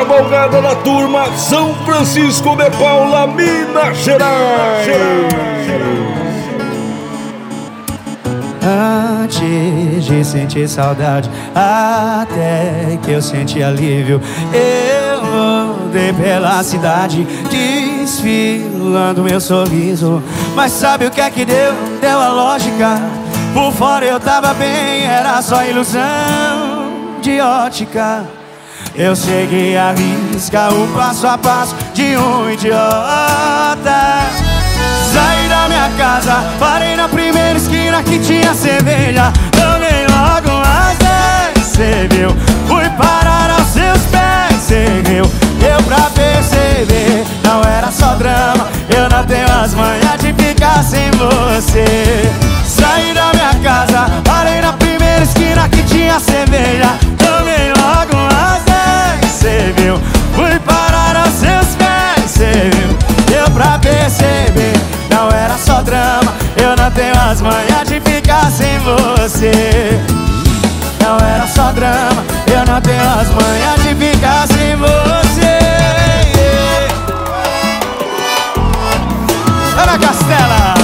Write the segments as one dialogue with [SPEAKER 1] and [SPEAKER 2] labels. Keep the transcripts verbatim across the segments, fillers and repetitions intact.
[SPEAKER 1] cavalgada da turma São Francisco de Paula, Minas Gerais.
[SPEAKER 2] Antes de sentir saudade, até que eu senti alívio, eu andei pela cidade desfilando meu sorriso. Mas sabe o que é que deu? Deu a lógica. Por fora eu tava bem, era só ilusão de ótica. Eu segui a risca, o passo a passo de um idiota. Saí da minha casa, parei na primeira esquina que tinha cerveja. Tomei logo umas dez, cê viu? Fui parar aos seus pés, cê viu? Deu pra perceber, não era só drama. Eu não tenho as manhas de ficar sem você. Saí da minha casa, parei na primeira esquina que tinha cerveja. Tomei logo umas dez, cê viu? Fui parar aos seus pés, cê viu? Deu pra perceber, não era só drama. Eu não tenho as manhas de ficar sem você. Não era só drama, eu não tenho as manhas de ficar sem você. Ana Castela,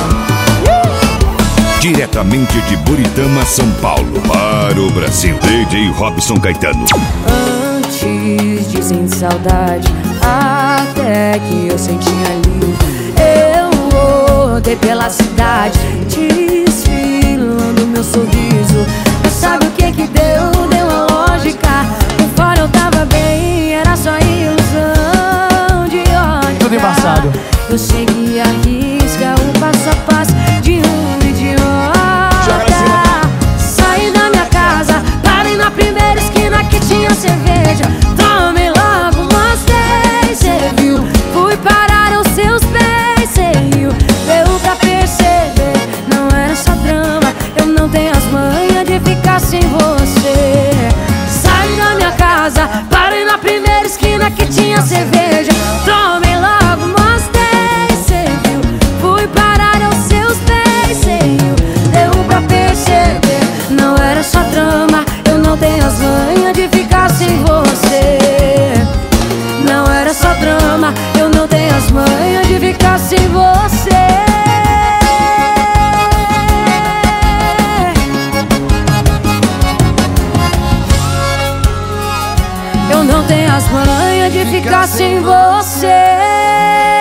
[SPEAKER 1] diretamente de Buritama, São Paulo, para o Brasil, D J Robson Caetano.
[SPEAKER 3] Antes de sentir saudade, até que eu senti alívio, eu rodei pela cidade desfilando meu sorriso. Mas sabe o que que deu? Deu a lógica. Por fora eu tava bem, era só ilusão de ótica.
[SPEAKER 2] Tudo embaçado.
[SPEAKER 3] Eu segui a risca, o passo a passo de um idiota. Saí da minha casa, parei na primeira esquina que tinha cerveja. Tomei logo umas dez, cê viu? Fui parar aos seus pés, cê riu? Deu pra perceber, não era só drama. Eu não tenho as manhas de ficar sem você. Saí da minha casa, parei na primeira esquina que tinha cerveja. Tomei logo umas dez, cê viu? Fui parar aos seus pés, cê riu? Deu pra perceber, não era só drama. Eu não tenho as manhas de ficar sem você. Não era só drama, eu não tenho as manhas de ficar sem você. Eu não tenho as manhas de ficar sem você.